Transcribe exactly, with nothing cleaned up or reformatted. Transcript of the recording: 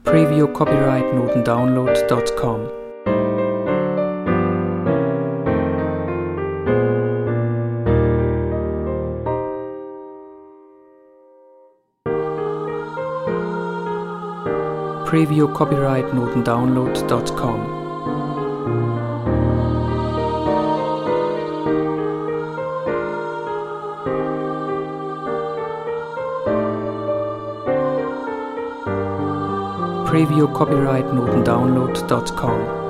Preview Copyright Notendownload dot com. Preview Copyright Notendownload dot com. Preview Copyright Notendownload dot com.